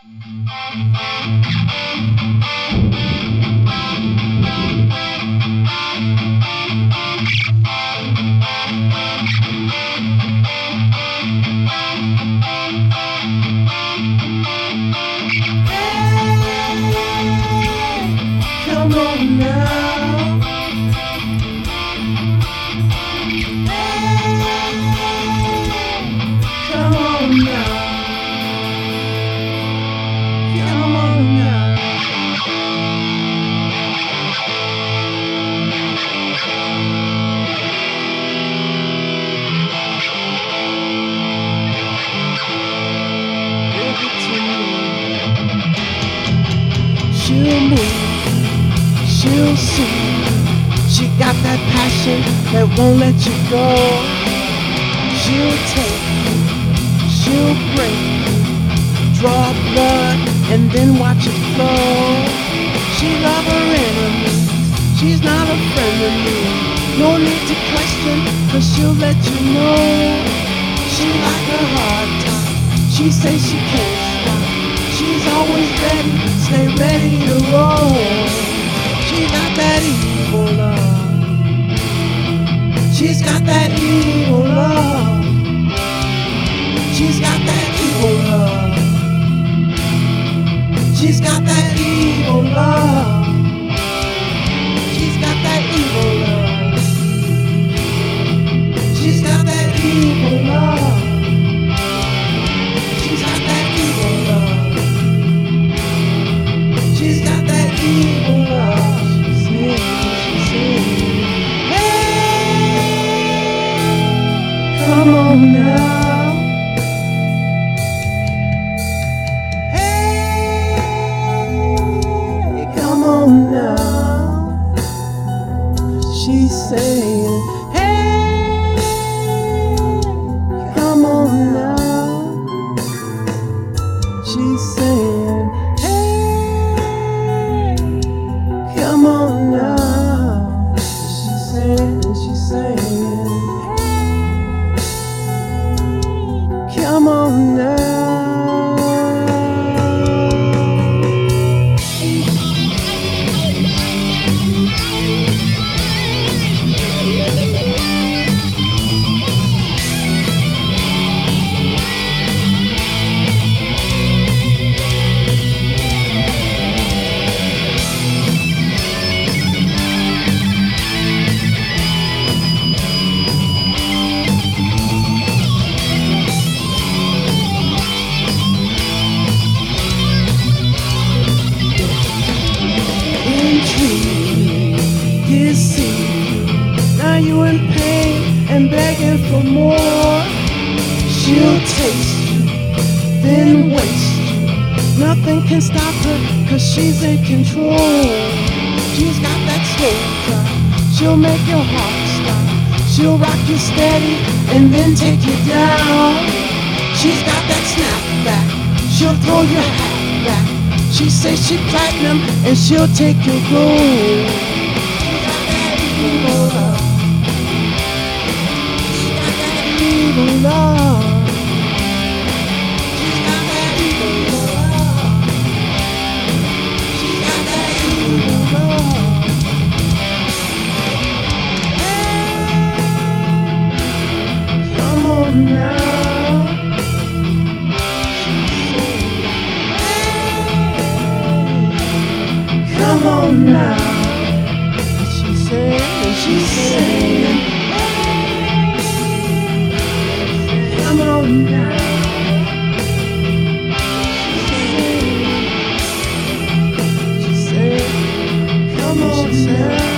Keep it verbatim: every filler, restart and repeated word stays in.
Come on now. Come on now. Come on now. Give it to me. She'll move. She'll see. She got that passion that won't let you go. She'll take, she'll break, draw blood and then watch it flow. She love her enemies, she's not a friend of me. No need to question, cause she'll let you know. She like a hard time, she says she can't stop. She's always ready, stay ready to roll. She got that evil love. She's got that evil love. She's got that evil love. She's got that evil love. She's got that evil love. She's got that evil love. She's got that evil love. She's got that evil love. Come on now. Hey, come on now. She's saying, hey, come on now. She's saying, hey, come on now. She's saying, she's saying, come on now. Now you in pain and begging for more. She'll taste you, then waste you. Nothing can stop her, cause she's in control. She's got that slow drive, she'll make your heart stop. She'll rock you steady and then take you down. She's got that snapback, she'll throw your hat back. She says she's platinum and she'll take your gold. She's got that evil love. She's got that evil love. She's got that evil love. She's got that evil love. Hey, come on now. Come on now, she said, she said, come on now, she said, she said, come on now.